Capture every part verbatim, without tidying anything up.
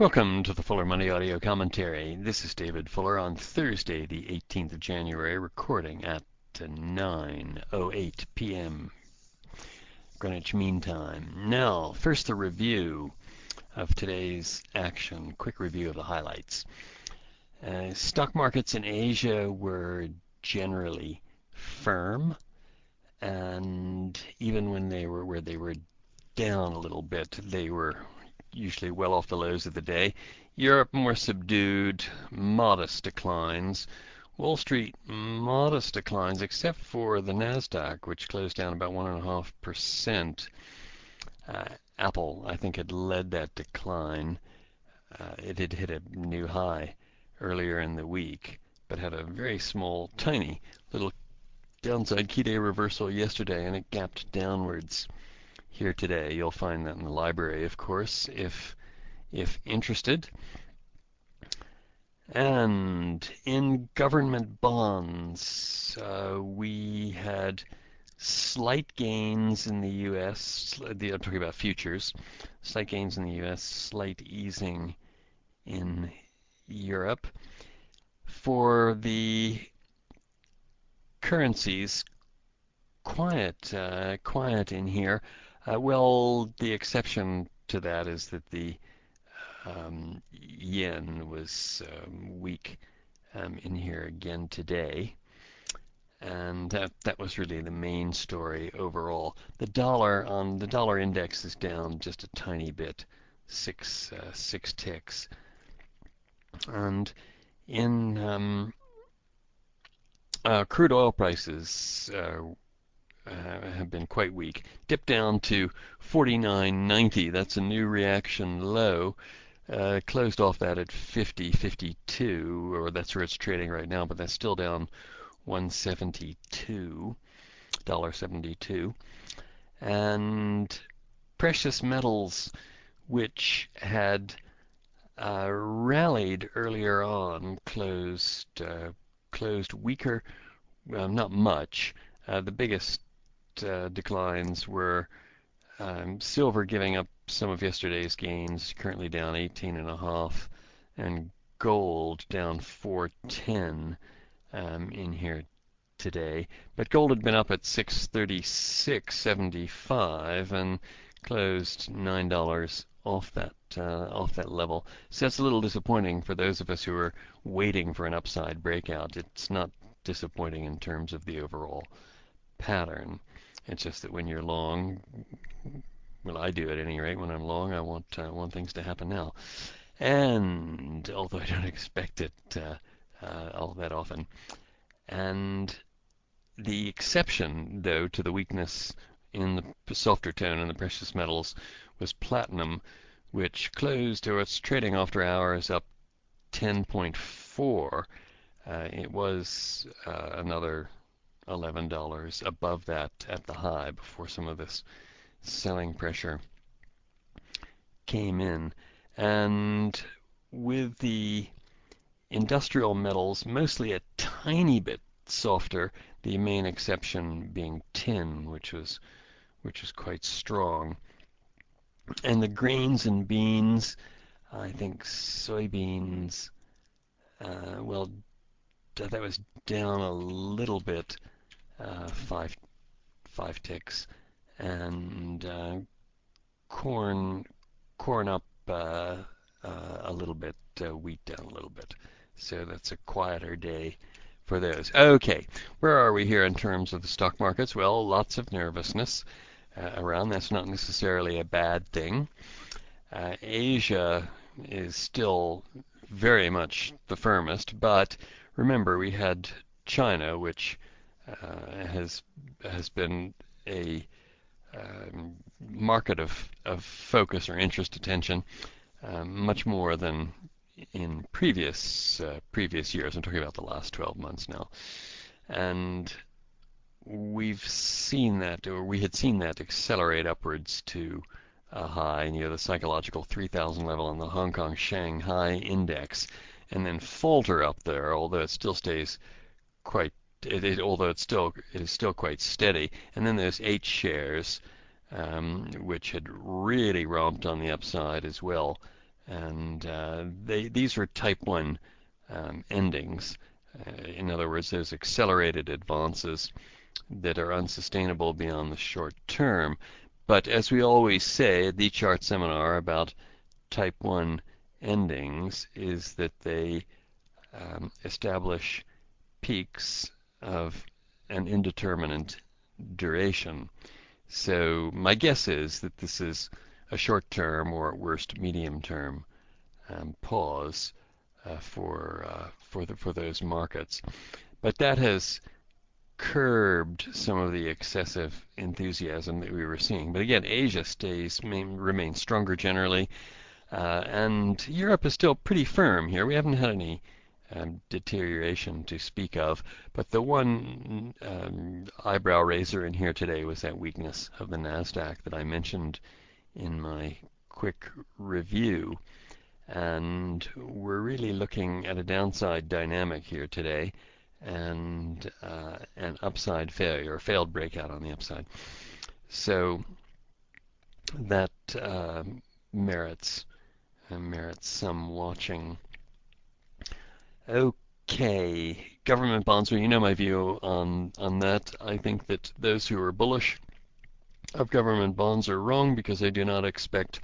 Welcome to the Fuller Money Audio Commentary. This is David Fuller on Thursday, the eighteenth of January, recording at nine oh eight p m Greenwich Mean Time. Now, first the review of today's action. Quick review of the highlights. Uh, stock markets in Asia were generally firm, and even when they were where they were down a little bit, they were usually well off the lows of the day. Europe more subdued, modest declines. Wall Street modest declines, except for the Nasdaq, which closed down about one and a half percent. Uh, Apple, I think, had led that decline. Uh, it had hit a new high earlier in the week, but had a very small, tiny little downside key day reversal yesterday, and it gapped downwards here today. You'll find that in the library, of course, if if interested. And in government bonds, uh, we had slight gains in the U S. I'm talking about futures. Slight gains in the U S, slight easing in Europe. For the currencies, quiet, uh, quiet in here. Uh, well, the exception to that is that the um, yen was um, weak um, in here again today, and that, that was really the main story overall. The dollar on the dollar index is down just a tiny bit, six uh, six ticks, and in um, uh, crude oil prices. Uh, Uh, have been quite weak. Dipped down to forty-nine ninety. That's a new reaction low. Uh, closed off that at fifty fifty-two, or that's where it's trading right now, but that's still down one seventy-two, one seventy-two. And precious metals, which had uh, rallied earlier on, closed uh, closed weaker. Well, not much. Uh, the biggest Uh, declines were um, silver giving up some of yesterday's gains, currently down eighteen and a half, and gold down four ten um, in here today. But gold had been up at six thirty-six seventy-five and closed nine dollars off that uh, off that level. So that's a little disappointing for those of us who are waiting for an upside breakout. It's not disappointing in terms of the overall pattern. It's just that when you're long, well, I do at any rate. When I'm long, I want uh, want things to happen now. And although I don't expect it uh, uh, all that often, and the exception, though, to the weakness in the softer tone in the precious metals was platinum, which closed, or it's trading after hours, up ten point four. Uh, it was uh, another eleven dollars above that at the high before some of this selling pressure came in. And with the industrial metals mostly a tiny bit softer, the main exception being tin, which was which was quite strong. And the grains and beans, I think soybeans, uh, well, that was down a little bit, uh, five five ticks, and uh, corn corn up uh, uh, a little bit, uh, wheat down a little bit. So that's a quieter day for those. Okay, where are we here in terms of the stock markets? Well, lots of nervousness uh, around. That's not necessarily a bad thing. Uh, Asia is still very much the firmest, but remember we had China, which uh, has has been a um, market of, of focus or interest attention, um, much more than in previous uh, previous years. I'm talking about the last twelve months now, and we've seen that, or we had seen that accelerate upwards to a high near the psychological three thousand level on the Hong Kong Shanghai index, and then falter up there, although it still stays quite It, it, although it's still it is still quite steady. And then there's H shares, um, which had really romped on the upside as well, and uh, they these are type one um, endings. Uh, in other words, those accelerated advances that are unsustainable beyond the short term. But as we always say at the Chart Seminar about type one endings is that they um, establish peaks of an indeterminate duration. So my guess is that this is a short-term or at worst medium-term um, pause uh, for uh, for the, for those markets. But that has curbed some of the excessive enthusiasm that we were seeing. But again, Asia stays main, remains stronger generally, uh, and Europe is still pretty firm here. We haven't had any um, deterioration to speak of, but the one um, eyebrow raiser in here today was that weakness of the Nasdaq that I mentioned in my quick review. And we're really looking at a downside dynamic here today and uh, an upside failure, a failed breakout on the upside. So that uh, merits uh, merits some watching. Okay, government bonds. Well, you know my view on on that. I think that those who are bullish of government bonds are wrong because they do not expect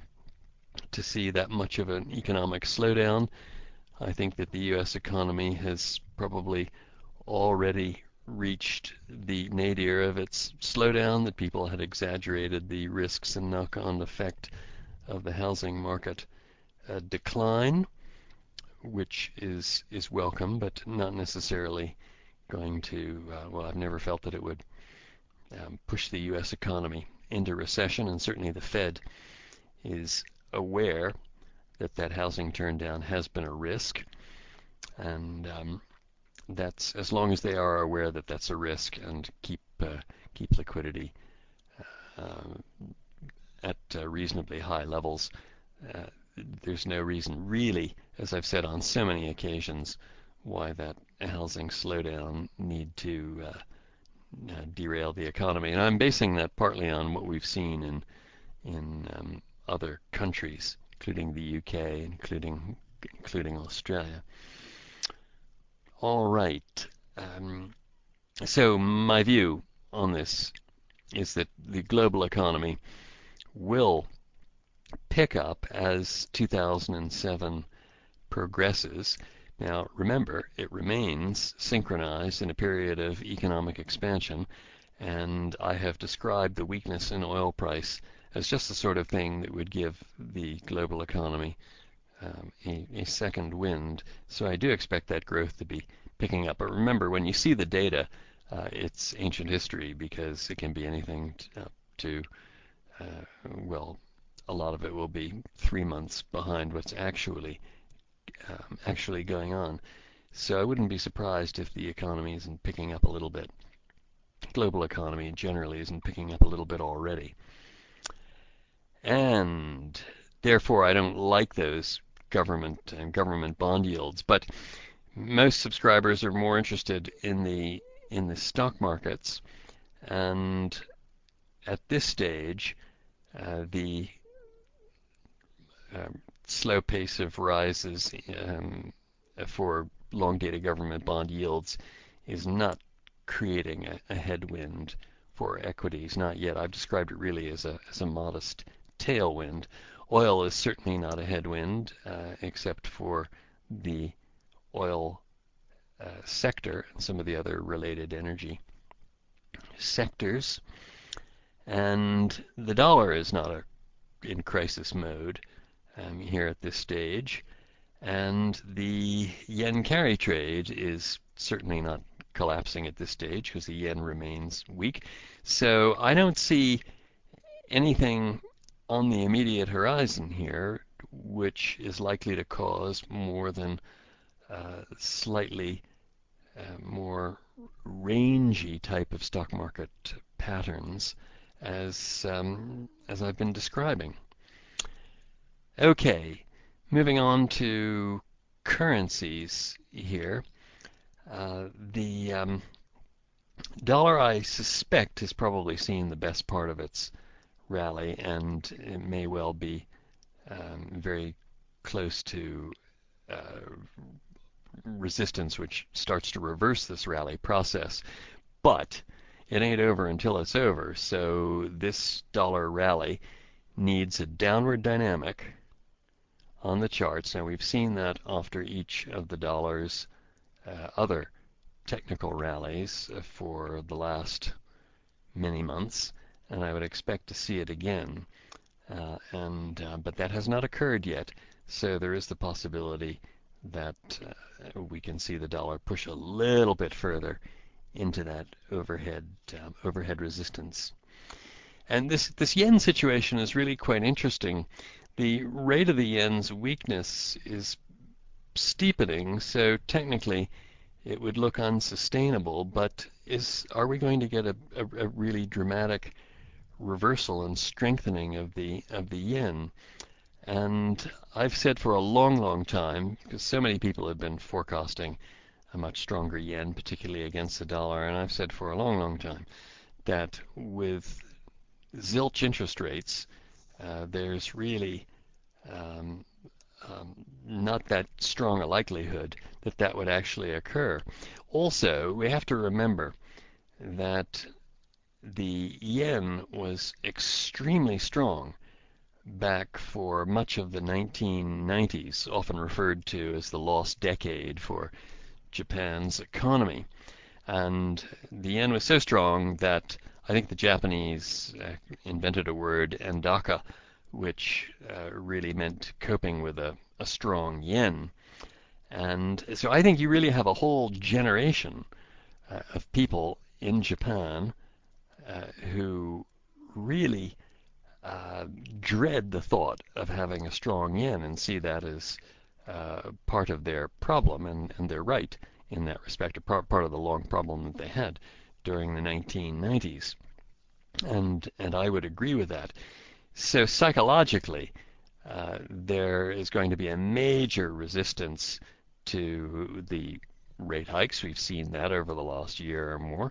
to see that much of an economic slowdown. I think that the U S economy has probably already reached the nadir of its slowdown, that people had exaggerated the risks and knock-on effect of the housing market uh, decline, which is is welcome, but not necessarily going to, uh, well, I've never felt that it would um, push the U S economy into recession, and certainly the Fed is aware that that housing turndown has been a risk, and um, that's as long as they are aware that that's a risk and keep uh, keep liquidity uh, at uh, reasonably high levels. Uh, there's no reason, really, as I've said on so many occasions, why that housing slowdown need to uh, uh, derail the economy. And I'm basing that partly on what we've seen in in um, other countries, including the U K, including including Australia. All right. Um, so my view on this is that the global economy will pick up as two thousand seven progresses. Now, remember, it remains synchronized in a period of economic expansion, and I have described the weakness in oil price as just the sort of thing that would give the global economy um, a, a second wind. So I do expect that growth to be picking up. But remember, when you see the data, uh, it's ancient history because it can be anything to, up to, uh, well, a lot of it will be three months behind what's actually um, actually going on. So I wouldn't be surprised if the economy isn't picking up a little bit. Global economy generally isn't picking up a little bit already. And therefore, I don't like those government and government bond yields. But most subscribers are more interested in the in the stock markets, and at this stage, uh, the um, slow pace of rises um, for long-dated government bond yields is not creating a, a headwind for equities, not yet. I've described it really as a, as a modest tailwind. Oil is certainly not a headwind, uh, except for the oil uh, sector and some of the other related energy sectors. And the dollar is not a, in crisis mode um, here at this stage. And the yen carry trade is certainly not collapsing at this stage because the yen remains weak. So I don't see anything on the immediate horizon here which is likely to cause more than uh, slightly uh, more rangy type of stock market patterns as um, as I've been describing. Okay, moving on to currencies here. Uh, the um, dollar, I suspect, has probably seen the best part of its rally, and it may well be um, very close to uh, resistance, which starts to reverse this rally process. But it ain't over until it's over. So this dollar rally needs a downward dynamic on the charts. Now we've seen that after each of the dollar's uh, other technical rallies for the last many months, and I would expect to see it again. Uh, and uh, but that has not occurred yet, so there is the possibility that uh, we can see the dollar push a little bit further into that overhead um, overhead resistance. And this this yen situation is really quite interesting. The rate of the yen's weakness is steepening, so technically it would look unsustainable, but is are we going to get a, a, a really dramatic reversal and strengthening of the of the yen? And I've said for a long, long time, because so many people have been forecasting a much stronger yen, particularly against the dollar, and I've said for a long, long time that with zilch interest rates, uh, there's really um, um, not that strong a likelihood that that would actually occur. Also, we have to remember that the yen was extremely strong back for much of the nineteen nineties, often referred to as the lost decade for Japan's economy. And the yen was so strong that I think the Japanese uh, invented a word, endaka, which uh, really meant coping with a, a strong yen. And so I think you really have a whole generation uh, of people in Japan uh, who really uh, dread the thought of having a strong yen and see that as uh, part of their problem, and, and they're right in that respect, part, part of the long problem that they had during the nineteen nineties. And, and I would agree with that. So psychologically, uh, there is going to be a major resistance to the rate hikes. We've seen that over the last year or more,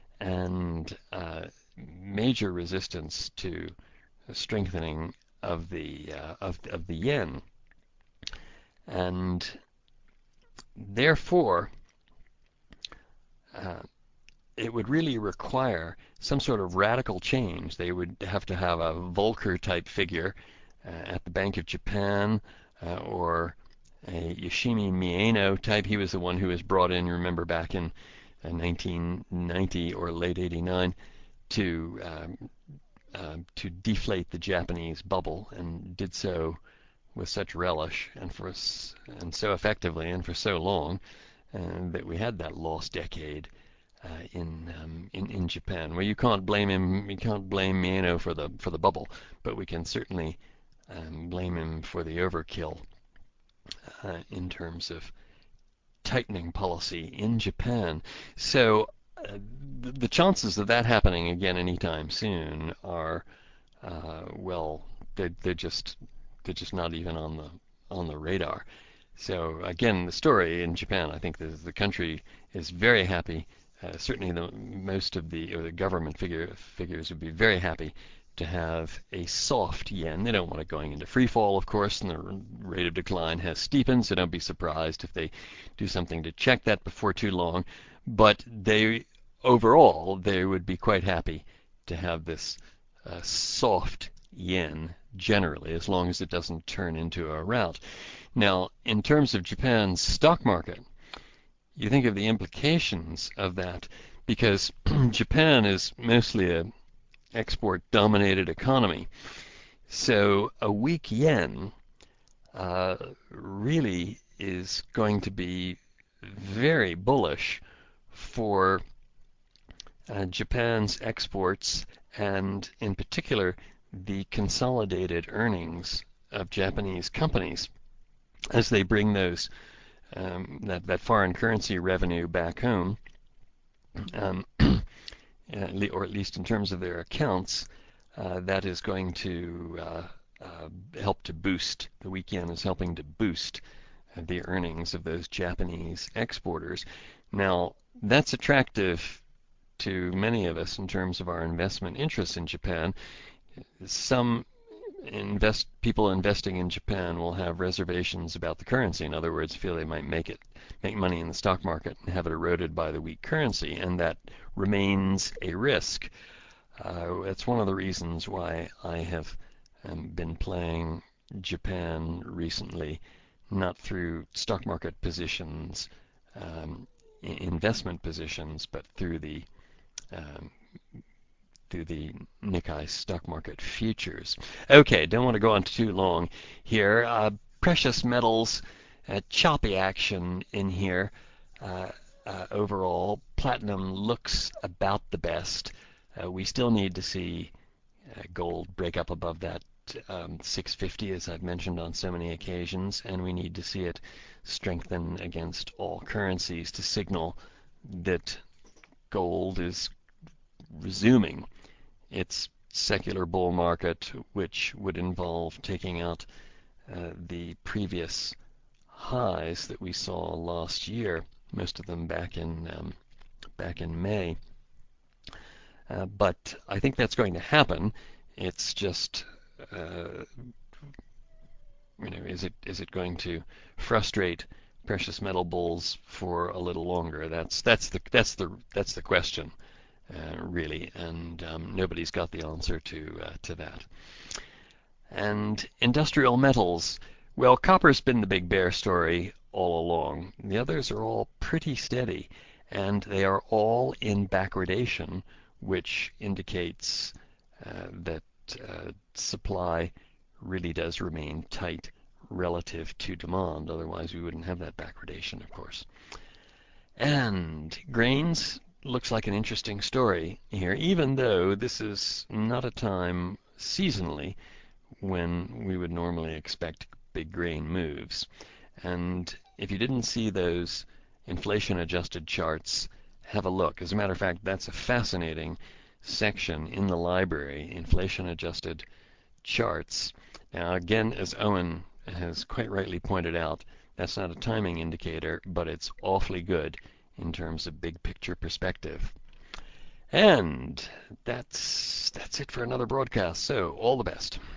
and uh, major resistance to strengthening of the uh, of of the yen, and therefore uh, it would really require some sort of radical change. They would have to have a Volcker type figure uh, at the Bank of Japan, uh, or a Yoshimi Mieno type. He was the one who was brought in, remember, back in uh, nineteen ninety or late eighty-nine to um, uh, to deflate the Japanese bubble, and did so with such relish and for and so effectively and for so long uh, that we had that lost decade uh, in, um, in in Japan. Well, you can't blame him. You can't blame Mieno for the for the bubble, but we can certainly um, blame him for the overkill uh, in terms of tightening policy in Japan. So uh, the, the chances of that happening again anytime soon are uh, well, they're, they're just they're just not even on the on the radar. So again, the story in Japan, I think the the country is very happy. Uh, certainly, the most of the or the government figure figures would be very happy to have a soft yen. They don't want it going into free fall, of course, and the rate of decline has steepened. So don't be surprised if they do something to check that before too long. But they overall they would be quite happy to have this uh, soft yen generally, as long as it doesn't turn into a rout. Now, in terms of Japan's stock market, you think of the implications of that, because Japan is mostly a export-dominated economy. So a weak yen uh, really is going to be very bullish for uh, Japan's exports, and in particular the consolidated earnings of Japanese companies as they bring those um, that, that foreign currency revenue back home, um, or at least in terms of their accounts. Uh, that is going to uh, uh, help to boost, the weak yen is helping to boost uh, the earnings of those Japanese exporters. Now, that's attractive to many of us in terms of our investment interests in Japan. Some invest people investing in Japan will have reservations about the currency. In other words, feel they might make it make money in the stock market and have it eroded by the weak currency, and that remains a risk. Uh, it's one of the reasons why I have um, been playing Japan recently, not through stock market positions, um, investment positions, but through the um, through the Nikkei stock market futures. Okay, don't want to go on too long here. Uh, precious metals, uh, choppy action in here. Uh, uh, overall, platinum looks about the best. Uh, we still need to see uh, gold break up above that um, six fifty, as I've mentioned on so many occasions, and we need to see it strengthen against all currencies to signal that gold is resuming its secular bull market, which would involve taking out uh, the previous highs that we saw last year, most of them back in um, back in May. Uh, but I think that's going to happen. It's just, uh, you know, is it is it going to frustrate precious metal bulls for a little longer? That's that's the that's the that's the question. Uh, really, and um, nobody's got the answer to uh, to that. And industrial metals, well, copper's been the big bear story all along. The others are all pretty steady, and they are all in backwardation, which indicates uh, that uh, supply really does remain tight relative to demand. Otherwise, we wouldn't have that backwardation, of course. And grains looks like an interesting story here, even though this is not a time seasonally when we would normally expect big grain moves. And if you didn't see those inflation adjusted charts, have a look. As a matter of fact, that's a fascinating section in the library, inflation adjusted charts. Now, again, as Owen has quite rightly pointed out, that's not a timing indicator, but it's awfully good in terms of big picture perspective. And that's that's it for another broadcast. So, all the best.